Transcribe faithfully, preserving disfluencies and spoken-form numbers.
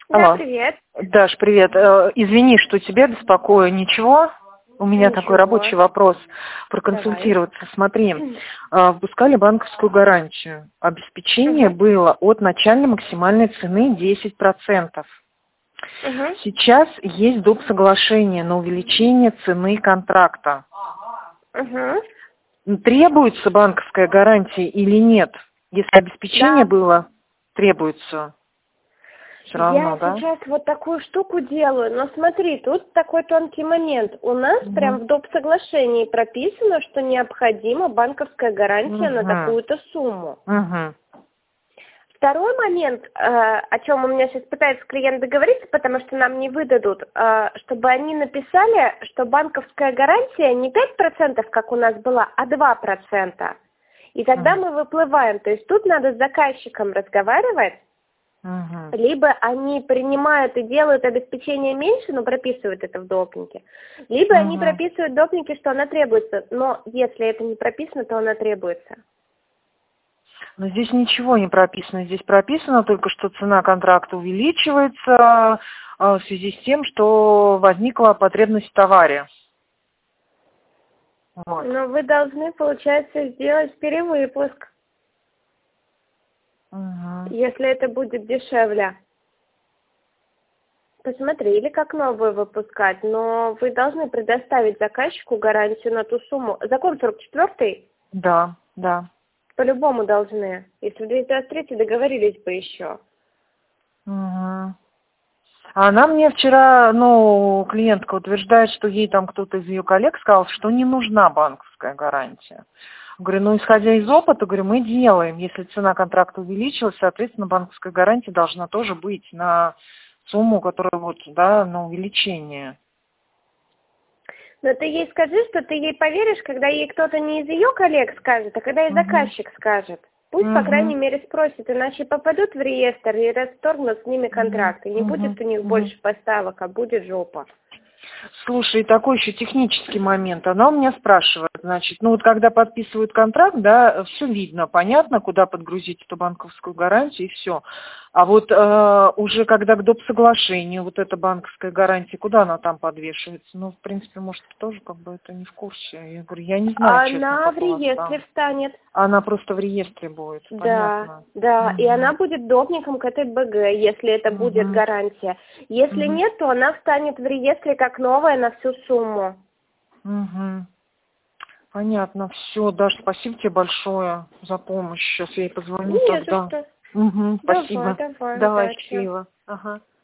Да, Алло. привет. Даш, привет. Э, Извини, что тебя беспокою. Ничего? У меня Ничего. такой рабочий вопрос. Проконсультироваться. Давай. Смотри, э, впускали банковскую гарантию. Обеспечение Угу. было от начальной максимальной цены десять процентов. Угу. Сейчас есть доп. Соглашение на увеличение цены контракта. Угу. Требуется банковская гарантия или нет? Если обеспечение Да. было, требуется. Все равно, Я да? сейчас вот такую штуку делаю, но смотри, тут такой тонкий момент. У нас Угу. прям в доп. Соглашении прописано, что необходима банковская гарантия Угу. на такую-то сумму. Угу. Второй момент, э, о чем у меня сейчас пытается клиент договориться, потому что нам не выдадут, э, чтобы они написали, что банковская гарантия не пять процентов, как у нас была, а два процента. И тогда Угу. мы выплываем. То есть тут надо с заказчиком разговаривать, Угу. либо они принимают и делают обеспечение меньше, но прописывают это в допнике, либо они Угу. прописывают в допнике, что она требуется, но если это не прописано, то она требуется. Но здесь ничего не прописано. Здесь прописано только, что цена контракта увеличивается э, в связи с тем, что возникла потребность в товаре. Вот. Но вы должны, получается, сделать перевыпуск, Угу. если это будет дешевле. Посмотри, или как новую выпускать, но вы должны предоставить заказчику гарантию на ту сумму. Закон сорок четвёртый Да, да. по-любому должны. Если в двести двадцать третий договорились бы еще. Угу. А она мне вчера, ну, клиентка утверждает, что ей там кто-то из ее коллег сказал, что не нужна банковская гарантия. Говорю, ну, исходя из опыта, говорю, мы делаем. Если цена контракта увеличилась, соответственно, банковская гарантия должна тоже быть на сумму, которая вот, да, на увеличение. Но ты ей скажи, что ты ей поверишь, когда ей кто-то не из ее коллег скажет, а когда ей Угу. заказчик скажет. Пусть, по крайней Угу. мере, спросит, иначе попадут в реестр и расторгнут с ними контракт. И не Угу. будет у них Угу. больше поставок, а будет жопа. Слушай, такой еще технический момент. Она у меня спрашивает, значит, ну вот когда подписывают контракт, да, все видно, понятно, куда подгрузить эту банковскую гарантию и все. А вот э, уже когда к доп. Соглашению, вот эта банковская гарантия, куда она там подвешивается? Ну, в принципе, может, тоже как бы это не в курсе. Я говорю, я не знаю, честно, Она как в у вас реестре там. встанет. Она просто в реестре будет, Да, понятно. да, и Угу. она будет допником к этой бэ гэ, если это будет Угу. гарантия. Если Угу. нет, то она встанет в реестре как новая на всю сумму. Угу. Понятно, все, Даш, спасибо тебе большое за помощь. Сейчас я ей позвоню Не за тогда. что. Угу, Давай, спасибо. давай, Давай, удачи. счастливо. Ага.